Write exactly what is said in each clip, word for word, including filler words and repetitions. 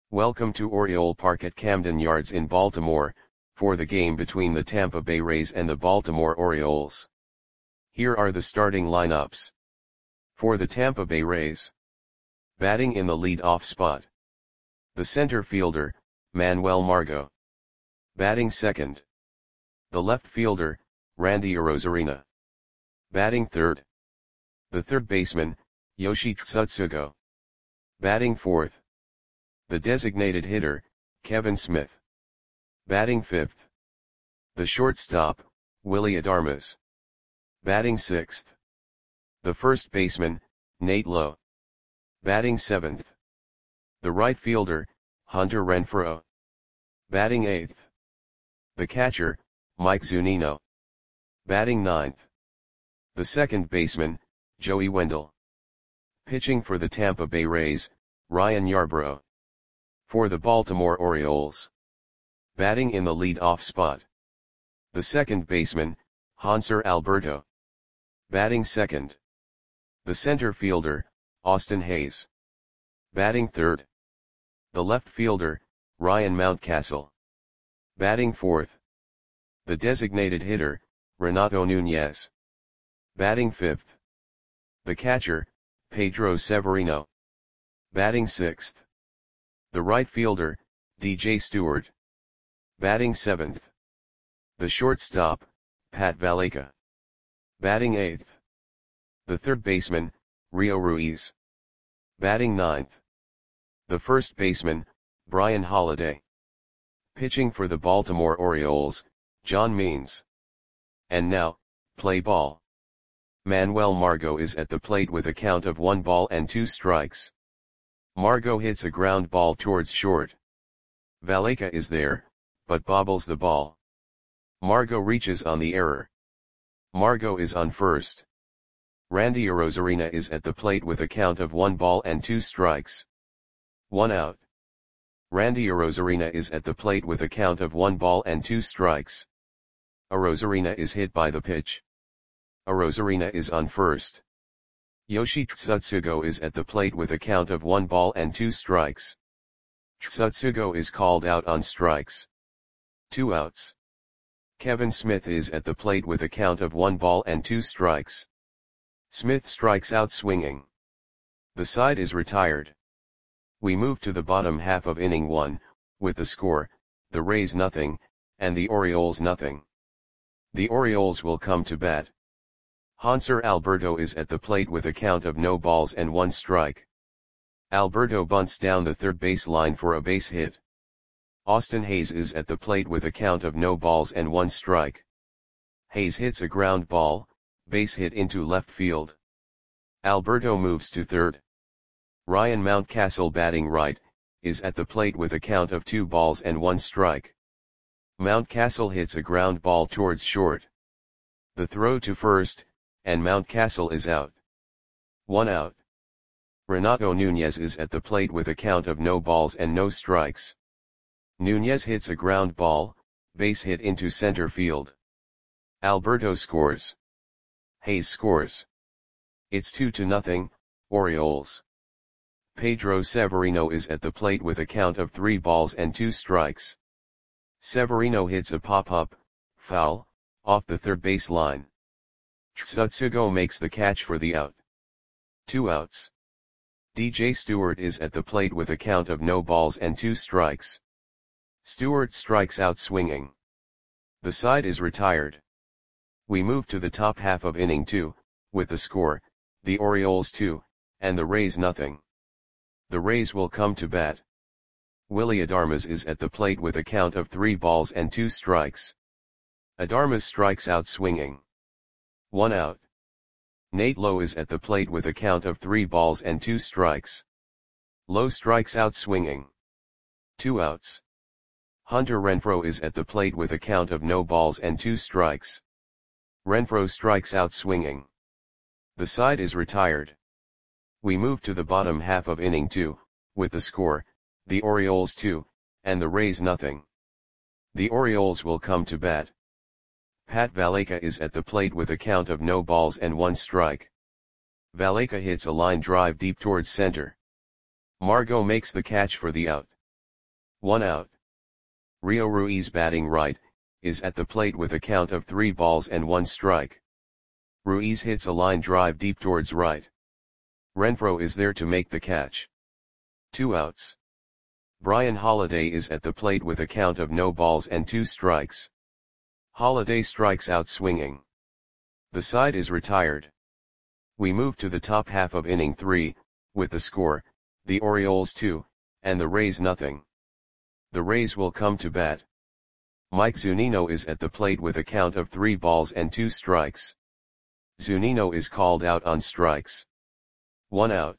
Welcome to Oriole Park at Camden Yards in Baltimore, for the game between the Tampa Bay Rays and the Baltimore Orioles. Here are the starting lineups. For the Tampa Bay Rays. Batting in the lead-off spot. The center fielder, Manuel Margot. Batting second. The left fielder, Randy Arozarena. Batting third. The third baseman, Yoshi Tsutsugo. Batting fourth. The designated hitter, Kevin Smith. Batting fifth. The shortstop, Willy Adames. Batting sixth. The first baseman, Nate Lowe. Batting seventh. The right fielder, Hunter Renfroe. Batting eighth. The catcher, Mike Zunino. Batting ninth. The second baseman, Joey Wendell. Pitching for the Tampa Bay Rays, Ryan Yarbrough. For the Baltimore Orioles. Batting in the lead-off spot. The second baseman, Hanser Alberto. Batting second. The center fielder, Austin Hays. Batting third. The left fielder, Ryan Mountcastle. Batting fourth. The designated hitter, Renato Nunez. Batting fifth. The catcher, Pedro Severino. Batting sixth. The right fielder, D J Stewart. Batting seventh. The shortstop, Pat Valaika. Batting eighth. The third baseman, Rio Ruiz. Batting ninth. The first baseman, Brian Holiday. Pitching for the Baltimore Orioles, John Means. And now, play ball. Manuel Margot is at the plate with a count of one ball and two strikes. Margot hits a ground ball towards short. Valaika is there, but bobbles the ball. Margot reaches on the error. Margot is on first. Randy Arozarena is at the plate with a count of one ball and two strikes. One out. Randy Arozarena is at the plate with a count of one ball and two strikes. Arozarena is hit by the pitch. Arozarena is on first. Yoshi Tsutsugo is at the plate with a count of one ball and two strikes. Tsutsugo is called out on strikes. Two outs. Kevin Smith is at the plate with a count of one ball and two strikes. Smith strikes out swinging. The side is retired. We move to the bottom half of inning one, with the score, the Rays nothing, and the Orioles nothing. The Orioles will come to bat. Hanser Alberto is at the plate with a count of no balls and one strike. Alberto bunts down the third base line for a base hit. Austin Hays is at the plate with a count of no balls and one strike. Hays hits a ground ball, base hit into left field. Alberto moves to third. Ryan Mountcastle, batting right, is at the plate with a count of two balls and one strike. Mountcastle hits a ground ball towards short. The throw to first, and Mountcastle is out. One out. Renato Nunez is at the plate with a count of no balls and no strikes. Nunez hits a ground ball, base hit into center field. Alberto scores. Hays scores. It's two to nothing, Orioles. Pedro Severino is at the plate with a count of three balls and two strikes. Severino hits a pop-up, foul, off the third base line. Tsutsugo makes the catch for the out. Two outs. D J Stewart is at the plate with a count of no balls and two strikes. Stewart strikes out swinging. The side is retired. We move to the top half of inning two, with the score, the Orioles two, and the Rays nothing. The Rays will come to bat. Willy Adames is at the plate with a count of three balls and two strikes. Adames strikes out swinging. One out. Nate Lowe is at the plate with a count of three balls and two strikes. Lowe strikes out swinging. Two outs. Hunter Renfroe is at the plate with a count of no balls and two strikes. Renfroe strikes out swinging. The side is retired. We move to the bottom half of inning two, with the score, the Orioles two, and the Rays nothing. The Orioles will come to bat. Pat Valaika is at the plate with a count of no balls and one strike. Valaika hits a line drive deep towards center. Margot makes the catch for the out. one out. Rio Ruiz batting right, is at the plate with a count of three balls and one strike. Ruiz hits a line drive deep towards right. Renfroe is there to make the catch. Two outs. Brian Holiday is at the plate with a count of no balls and two strikes. Holiday strikes out swinging. The side is retired. We move to the top half of inning three, with the score, the Orioles two, and the Rays nothing. The Rays will come to bat. Mike Zunino is at the plate with a count of three balls and two strikes. Zunino is called out on strikes. One out.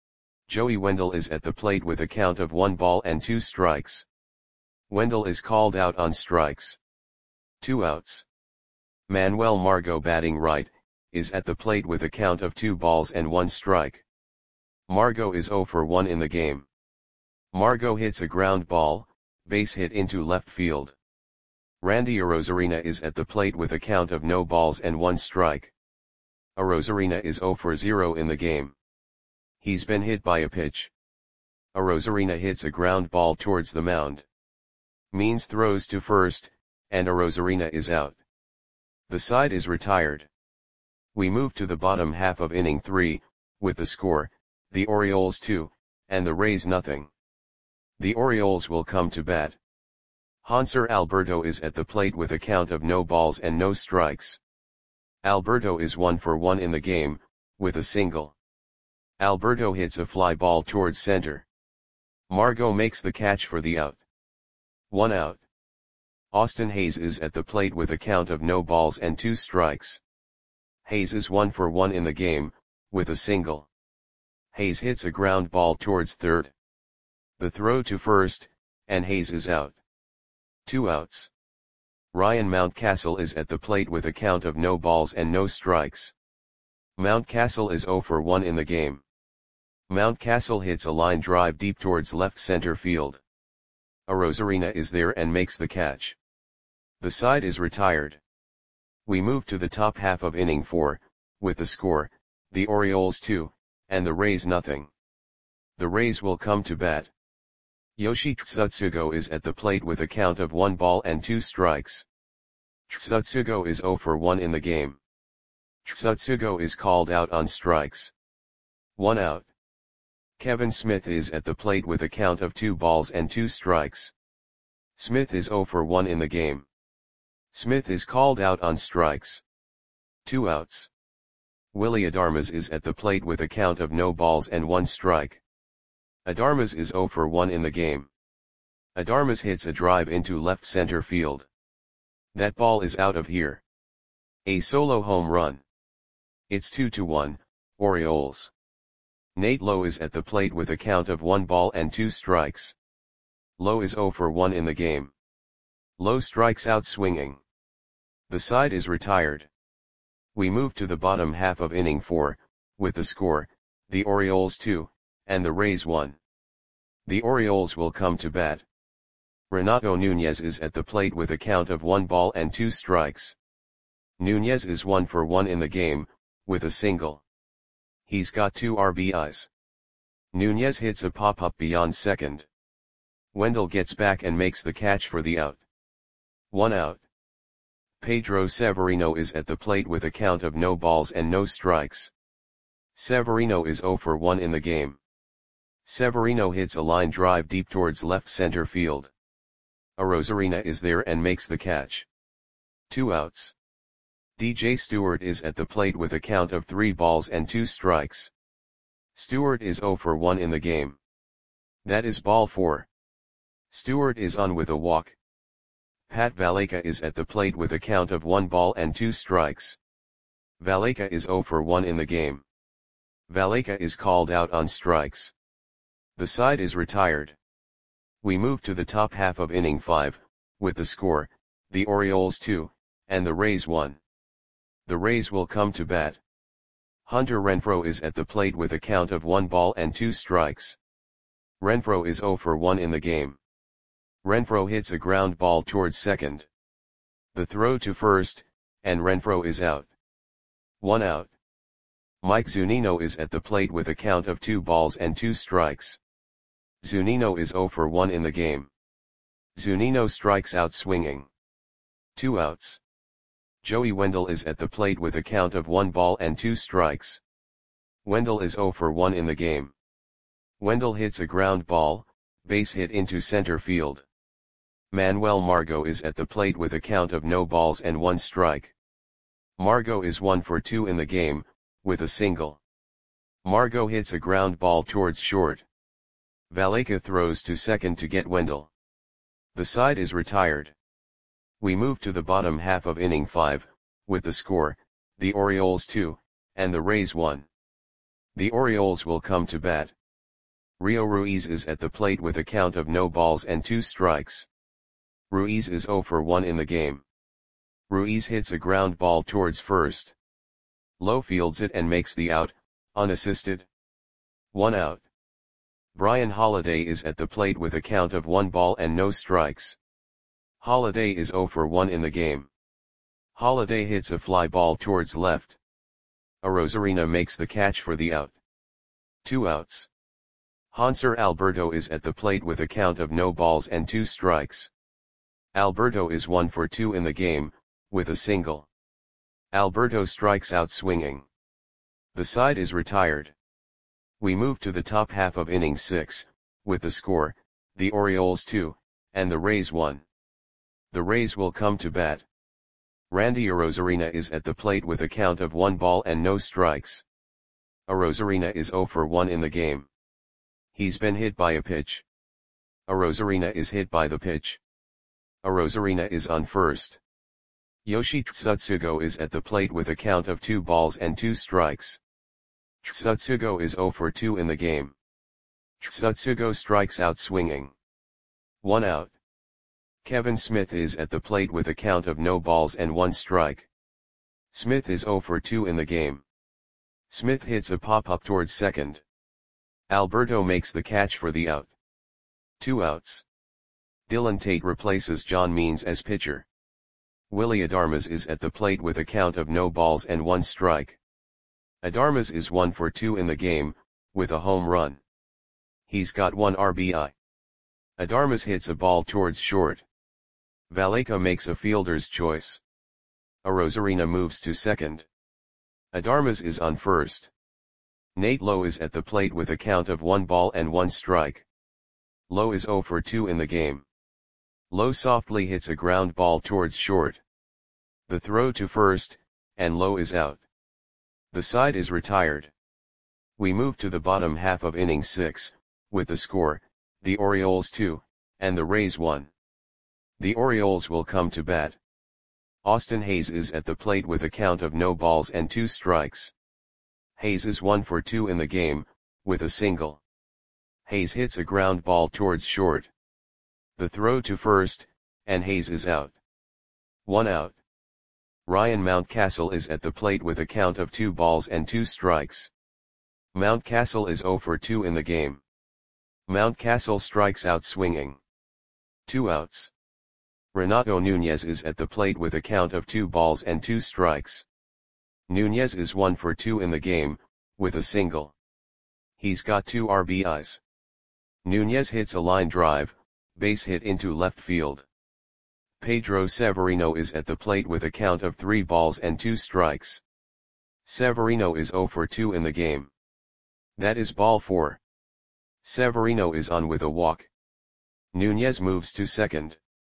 Joey Wendell is at the plate with a count of one ball and two strikes. Wendell is called out on strikes. Two outs. Manuel Margot batting right, is at the plate with a count of two balls and one strike. Margot is oh for one in the game. Margot hits a ground ball, base hit into left field. Randy Arozarena is at the plate with a count of no balls and one strike. Arozarena is oh for zero in the game. He's been hit by a pitch. Arozarena hits a ground ball towards the mound. Means throws to first, and Arozarena is out. The side is retired. We move to the bottom half of inning three, with the score, the Orioles two, and the Rays nothing. The Orioles will come to bat. Hanser Alberto is at the plate with a count of no balls and no strikes. Alberto is one for one in the game, with a single. Alberto hits a fly ball towards center. Margot makes the catch for the out. One out. Austin Hayes is at the plate with a count of no balls and two strikes. Hayes is one for one in the game, with a single. Hayes hits a ground ball towards third. The throw to first, and Hayes is out. Two outs. Ryan Mountcastle is at the plate with a count of no balls and no strikes. Mountcastle is oh for one in the game. Mountcastle hits a line drive deep towards left center field. Arozarena is there and makes the catch. The side is retired. We move to the top half of inning four, with the score, the Orioles two, and the Rays nothing. The Rays will come to bat. Yoshi Tsutsugo is at the plate with a count of one ball and two strikes. Tsutsugo is oh for one in the game. Tsutsugo is called out on strikes. One out. Kevin Smith is at the plate with a count of two balls and two strikes. Smith is oh for one in the game. Smith is called out on strikes. Two outs. Willy Adames is at the plate with a count of no balls and one strike. Adames is oh for one in the game. Adames hits a drive into left center field. That ball is out of here. A solo home run. It's two to one, Orioles. Nate Lowe is at the plate with a count of one ball and two strikes. Lowe is oh for one in the game. Lowe strikes out swinging. The side is retired. We move to the bottom half of inning four, with the score, the Orioles two, and the Rays one. The Orioles will come to bat. Renato Nunez is at the plate with a count of one ball and two strikes. Nunez is one for one in the game, with a single. He's got two R B Is. Nunez hits a pop-up beyond second. Wendell gets back and makes the catch for the out. One out. Pedro Severino is at the plate with a count of no balls and no strikes. Severino is oh for one in the game. Severino hits a line drive deep towards left center field. Arozarena is there and makes the catch. Two outs. D J Stewart is at the plate with a count of three balls and two strikes. Stewart is oh for one in the game. That is ball four. Stewart is on with a walk. Pat Valaika is at the plate with a count of one ball and two strikes. Valaika is oh for one in the game. Valaika is called out on strikes. The side is retired. We move to the top half of inning five, with the score, the Orioles two, and the Rays one. The Rays will come to bat. Hunter Renfroe is at the plate with a count of one ball and two strikes. Renfroe is oh for one in the game. Renfroe hits a ground ball towards second. The throw to first, and Renfroe is out. One out. Mike Zunino is at the plate with a count of two balls and two strikes. Zunino is oh for one in the game. Zunino strikes out swinging. Two outs. Joey Wendell is at the plate with a count of one ball and two strikes. Wendell is oh for one in the game. Wendell hits a ground ball, base hit into center field. Manuel Margot is at the plate with a count of no balls and one strike. Margot is one for two in the game, with a single. Margot hits a ground ball towards short. Valaika throws to second to get Wendell. The side is retired. We move to the bottom half of inning five, with the score, the Orioles two, and the Rays one. The Orioles will come to bat. Rio Ruiz is at the plate with a count of no balls and two strikes. Ruiz is oh for one in the game. Ruiz hits a ground ball towards first. Lowe fields it and makes the out, unassisted. One out. Brian Holiday is at the plate with a count of one ball and no strikes. Holiday is oh for one in the game. Holiday hits a fly ball towards left. Arozarena makes the catch for the out. Two outs. Hanser Alberto is at the plate with a count of no balls and two strikes. Alberto is one for two in the game, with a single. Alberto strikes out swinging. The side is retired. We move to the top half of inning six, with the score, the Orioles two, and the Rays one. The Rays will come to bat. Randy Arozarena is at the plate with a count of one ball and no strikes. Arozarena is oh for one in the game. He's been hit by a pitch. Arozarena is hit by the pitch. Arozarena is on first. Yoshi Tsutsugo is at the plate with a count of two balls and two strikes. Tsutsugo is oh for two in the game. Tsutsugo strikes out swinging. One out. Kevin Smith is at the plate with a count of no balls and one strike. Smith is oh for two in the game. Smith hits a pop-up towards second. Alberto makes the catch for the out. Two outs. Dylan Tate replaces John Means as pitcher. Willy Adames is at the plate with a count of no balls and one strike. Adames is one for two in the game, with a home run. He's got one R B I. Adames hits a ball towards short. Valaika makes a fielder's choice. Arozarena moves to second. Adames is on first. Nate Lowe is at the plate with a count of one ball and one strike. Lowe is oh for two in the game. Lowe softly hits a ground ball towards short. The throw to first, and Lowe is out. The side is retired. We move to the bottom half of inning six, with the score, the Orioles two, and the Rays one. The Orioles will come to bat. Austin Hayes is at the plate with a count of no balls and two strikes. Hayes is one for two in the game, with a single. Hayes hits a ground ball towards short. The throw to first, and Hayes is out. One out. Ryan Mountcastle is at the plate with a count of two balls and two strikes. Mountcastle is oh for two in the game. Mountcastle strikes out swinging. Two outs. Renato Nunez is at the plate with a count of two balls and two strikes. Nunez is one for two in the game, with a single. He's got two R B Is. Nunez hits a line drive, base hit into left field. Pedro Severino is at the plate with a count of three balls and two strikes. Severino is oh for two in the game. That is ball four. Severino is on with a walk. Nunez moves to second.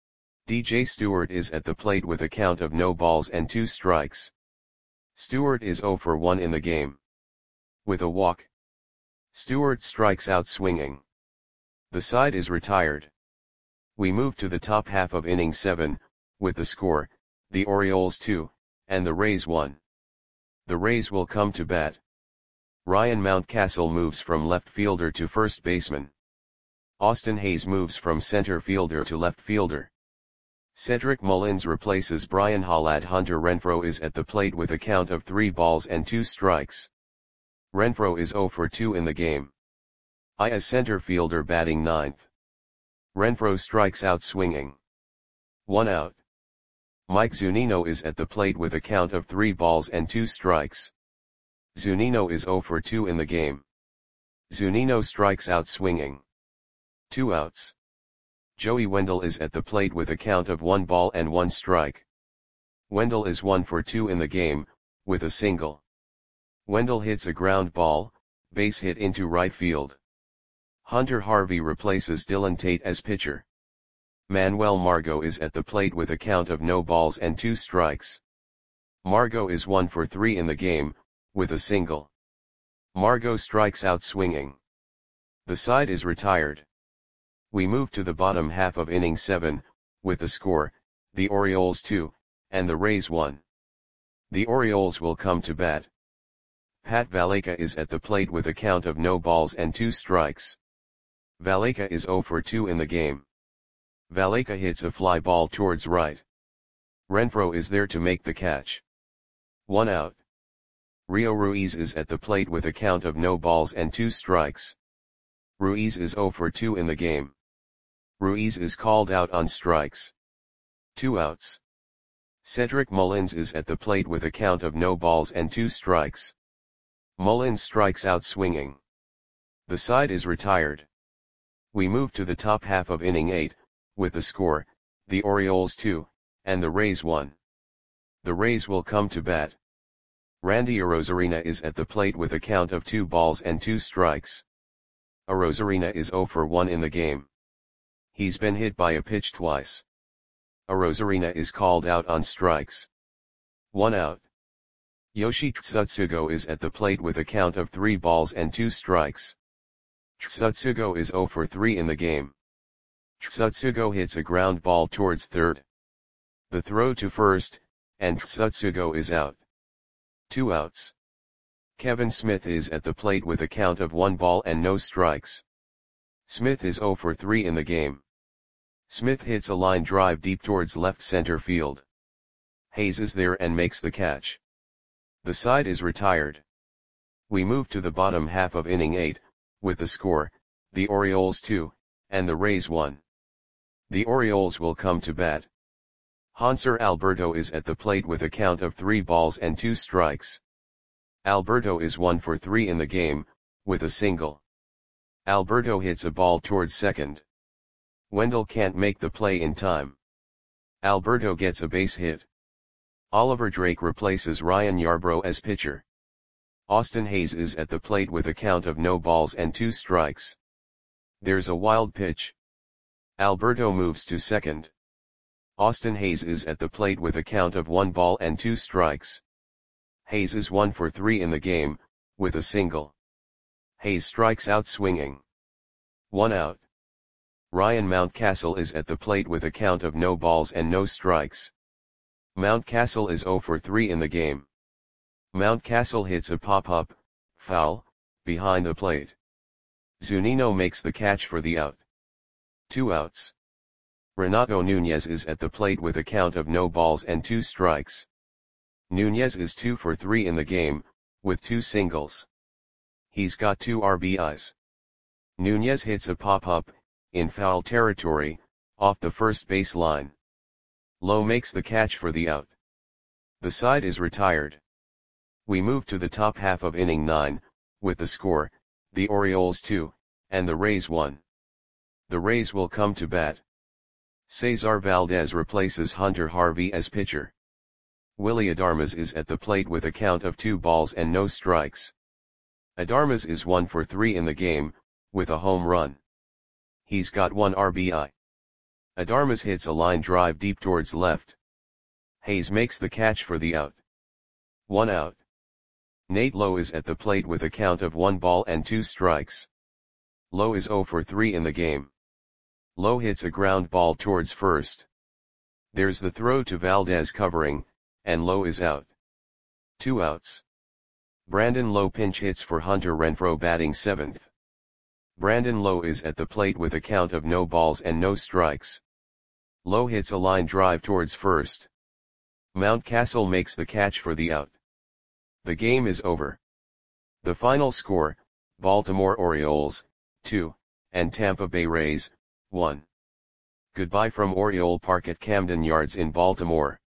D J Stewart is at the plate with a count of no balls and two strikes. Stewart is oh for one in the game. With a walk. Stewart strikes out swinging. The side is retired. We move to the top half of inning seven, with the score, the Orioles two, and the Rays one. The Rays will come to bat. Ryan Mountcastle moves from left fielder to first baseman. Austin Hayes moves from center fielder to left fielder. Cedric Mullins replaces Brian Hollad. Hunter Renfroe is at the plate with a count of three balls and two strikes. Renfroe is oh for two in the game. I as center fielder batting ninth. Renfroe strikes out swinging. One out. Mike Zunino is at the plate with a count of three balls and two strikes. Zunino is oh for two in the game. Zunino strikes out swinging. Two outs. Joey Wendell is at the plate with a count of one ball and one strike. Wendell is one for two in the game, with a single. Wendell hits a ground ball, base hit into right field. Hunter Harvey replaces Dylan Tate as pitcher. Manuel Margot is at the plate with a count of no balls and two strikes. Margot is one for three in the game, with a single. Margot strikes out swinging. The side is retired. We move to the bottom half of inning seven, with the score, the Orioles two, and the Rays one. The Orioles will come to bat. Pat Valaika is at the plate with a count of no balls and two strikes. Valaika is zero for two in the game. Valaika hits a fly ball towards right. Renfroe is there to make the catch. One out. Rio Ruiz is at the plate with a count of no balls and two strikes. Ruiz is zero for two in the game. Ruiz is called out on strikes. Two outs. Cedric Mullins is at the plate with a count of no balls and two strikes. Mullins strikes out swinging. The side is retired. We move to the top half of inning eight, with the score, the Orioles two, and the Rays one. The Rays will come to bat. Randy Arozarena is at the plate with a count of two balls and two strikes. Arozarena is zero for one in the game. He's been hit by a pitch twice. Arozarena is called out on strikes. One out. Yoshi Tsutsugo is at the plate with a count of three balls and two strikes. Tsutsugo is zero for three in the game. Tsutsugo hits a ground ball towards third. The throw to first, and Tsutsugo is out. Two outs. Kevin Smith is at the plate with a count of one ball and no strikes. Smith is zero for three in the game. Smith hits a line drive deep towards left center field. Hayes is there and makes the catch. The side is retired. We move to the bottom half of inning eight, with the score, the Orioles two, and the Rays one. The Orioles will come to bat. Hanser Alberto is at the plate with a count of three balls and two strikes. Alberto is one for three in the game, with a single. Alberto hits a ball towards second. Wendell can't make the play in time. Alberto gets a base hit. Oliver Drake replaces Ryan Yarbrough as pitcher. Austin Hayes is at the plate with a count of no balls and two strikes. There's a wild pitch. Alberto moves to second. Austin Hayes is at the plate with a count of one ball and two strikes. Hayes is one for three in the game, with a single. Hayes strikes out swinging. One out. Ryan Mountcastle is at the plate with a count of no balls and no strikes. Mountcastle is zero for three in the game. Mountcastle hits a pop-up, foul, behind the plate. Zunino makes the catch for the out. Two outs. Renato Nunez is at the plate with a count of no balls and two strikes. Nunez is two for three in the game, with two singles. He's got two R B Is. Nunez hits a pop-up, in foul territory, off the first base line. Lowe makes the catch for the out. The side is retired. We move to the top half of inning nine, with the score, the Orioles two, and the Rays one. The Rays will come to bat. Cesar Valdez replaces Hunter Harvey as pitcher. Willy Adames is at the plate with a count of two balls and no strikes. Adames is one for three in the game, with a home run. He's got one R B I. Adames hits a line drive deep towards left. Hayes makes the catch for the out. One out. Nate Lowe is at the plate with a count of one ball and two strikes. Lowe is zero for three in the game. Lowe hits a ground ball towards first. There's the throw to Valdez covering, and Lowe is out. Two outs. Brandon Lowe pinch hits for Hunter Renfroe batting seventh. Brandon Lowe is at the plate with a count of no balls and no strikes. Lowe hits a line drive towards first. Mountcastle makes the catch for the out. The game is over. The final score, Baltimore Orioles, two, and Tampa Bay Rays, one. Goodbye from Oriole Park at Camden Yards in Baltimore.